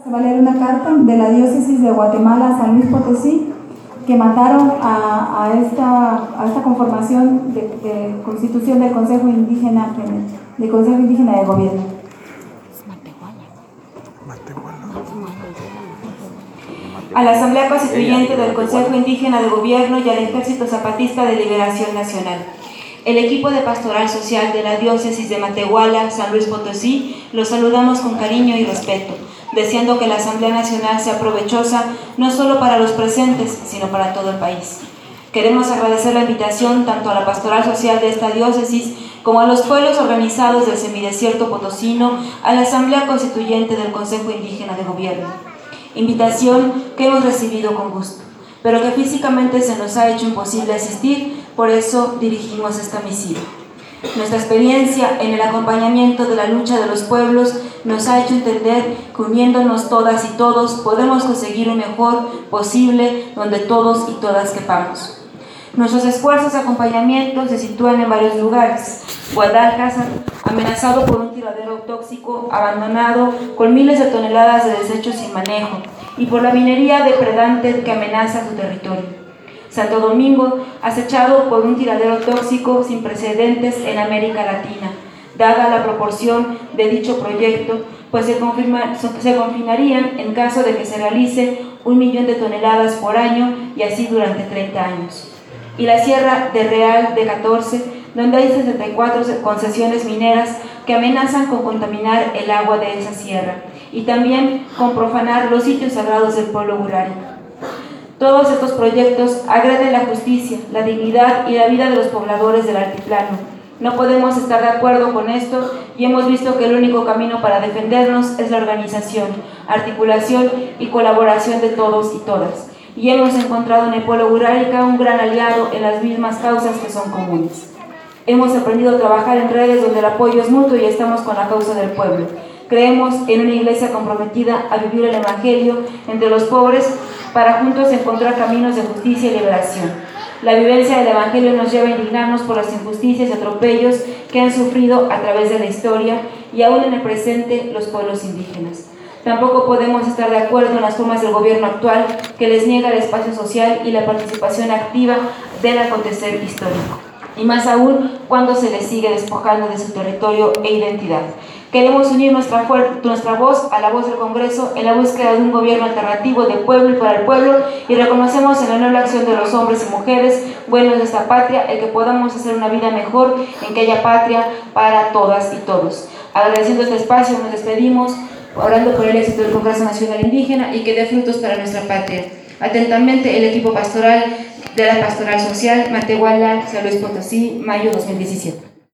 Se va a leer una carta de la diócesis de Guatemala, San Luis Potosí, que mandaron a esta conformación de constitución del Consejo Indígena de Gobierno. A la Asamblea Constituyente del Consejo Indígena de Gobierno y al Ejército Zapatista de Liberación Nacional. El equipo de Pastoral Social de la Diócesis de Matehuala, San Luis Potosí, los saludamos con cariño y respeto, deseando que la Asamblea Nacional sea provechosa no solo para los presentes, sino para todo el país. Queremos agradecer la invitación tanto a la Pastoral Social de esta diócesis como a los pueblos organizados del semidesierto potosino a la Asamblea Constituyente del Consejo Indígena de Gobierno. Invitación que hemos recibido con gusto, pero que físicamente se nos ha hecho imposible asistir, por eso dirigimos esta misiva. Nuestra experiencia en el acompañamiento de la lucha de los pueblos nos ha hecho entender que uniéndonos todas y todos podemos conseguir un mejor posible donde todos y todas quepamos. Nuestros esfuerzos de acompañamiento se sitúan en varios lugares. Guadalcázar, amenazado por un tiradero tóxico abandonado con miles de toneladas de desechos sin manejo y por la minería depredante que amenaza su territorio. Santo Domingo, acechado por un tiradero tóxico sin precedentes en América Latina, dada la proporción de dicho proyecto, pues se confinarían en caso de que se realice 1 millón de toneladas por año y así durante 30 años. Y la Sierra de Real de 14, donde hay 64 concesiones mineras que amenazan con contaminar el agua de esa sierra y también con profanar los sitios sagrados del pueblo gurari. Todos estos proyectos agreden la justicia, la dignidad y la vida de los pobladores del altiplano. No podemos estar de acuerdo con esto y hemos visto que el único camino para defendernos es la organización, articulación y colaboración de todos y todas. Y hemos encontrado en el pueblo gurárica un gran aliado en las mismas causas que son comunes. Hemos aprendido a trabajar en redes donde el apoyo es mutuo y estamos con la causa del pueblo. Creemos en una iglesia comprometida a vivir el evangelio entre los pobres para juntos encontrar caminos de justicia y liberación. La vivencia del evangelio nos lleva a indignarnos por las injusticias y atropellos que han sufrido a través de la historia y aún en el presente los pueblos indígenas. Tampoco podemos estar de acuerdo en las formas del gobierno actual que les niega el espacio social y la participación activa del acontecer histórico. Y más aún cuando se les sigue despojando de su territorio e identidad. Queremos unir nuestra voz a la voz del Congreso en la búsqueda de un gobierno alternativo del pueblo y para el pueblo y reconocemos en la noble acción de los hombres y mujeres buenos de esta patria el que podamos hacer una vida mejor en que haya patria para todas y todos. Agradeciendo este espacio nos despedimos, orando por el éxito del Congreso Nacional Indígena y que dé frutos para nuestra patria. Atentamente el equipo pastoral de la Pastoral Social, Matehuala, San Luis Potosí, mayo 2017.